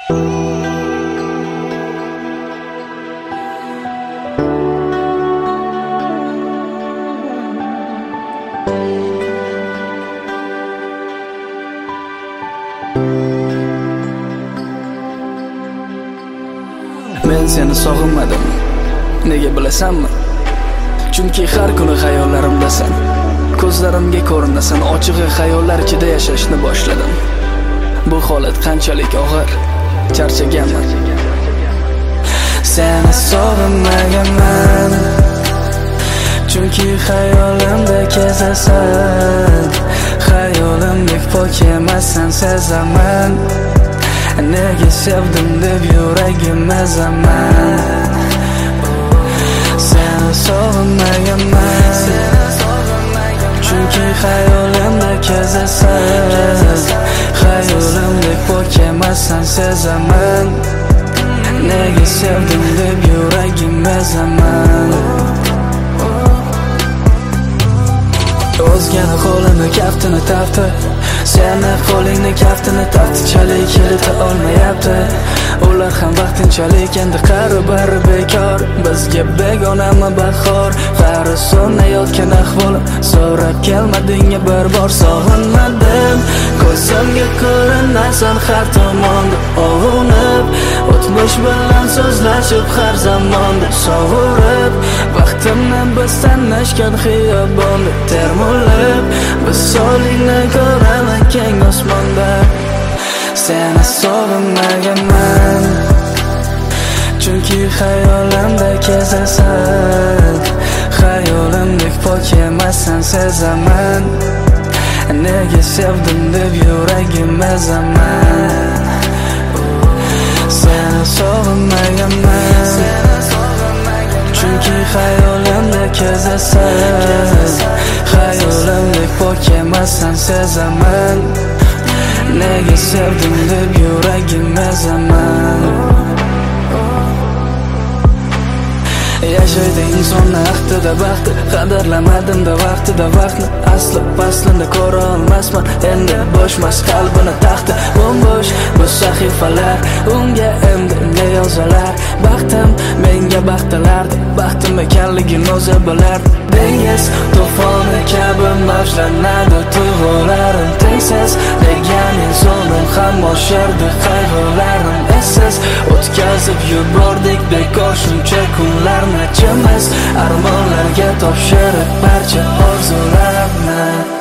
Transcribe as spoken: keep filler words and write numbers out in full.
Men seni sog'inmadim, nega bilasanmi? Chunki har kuni xayollarimdasan. Ko'zlarimga ko'rinasan, ochig'i xayollar ichida yashashni boshladim. Bu holat qanchalik og'ir, charchaganman. Seni sog'inmaganman, chunki xayolimda kezasan. Xayolimdek pok emassan, sezaman. Nega sevdim deb yuragim ezaman. Seni sog'inmaganman, chunki xayolimda kezasan. Xayolimdek pok emassan, sezaman. Nega sevdim deb yuragim ezaman. O'zgani qo'lini kaftini tafti, seni qo'lingni kaftini taftichalik kirita olmayapti. Ular ham vaqtinchalik, endi qari bari bekor. Bizga begonami bahor, qari so'nayotgan ahvolim. So'rab kelmadingmi bir bor, sog'inmadim. Ko'zimga ko'rinasan har tomonda ovunib, o'tmish bilan so'zlashib har zamonda sovurib. Vaqtimni biz tanlashgan xiyobonda termulib, biz solingni ko'raman keng osmonda. Seni sog'inmaganman, chunki xayolimda kezasan. Xayolimdek pok emassan, sezaman. Nega sevdim deb yuragim ezaman. Seni sog'inmaganman, chunki xayolimda kezasan. Xayolimdek pok emassan, sezaman. Nega sevdim deb yuragim ezaman. Yashaydi insonni aqtida baxti, qadrlamadim-da vaqtida vaqtni. Asli paslini ko'ra olmasman, endi bo'shmas qalbini taxti. Bo'sh bu sahifalar, unga endi ne yozalar. Baxtim menga baxtilardi, baxtim ekanligini o'zi bilar. Dengiz to'foni kabi mavjlanadi tuyg'ularim. Tengsiz degan insonim ham oshardi qayg'ularim. Esiz o'tkazib yubordik bekor shuncha kunlarni. Chimiz armonlarga topshirib barcha orzularimni.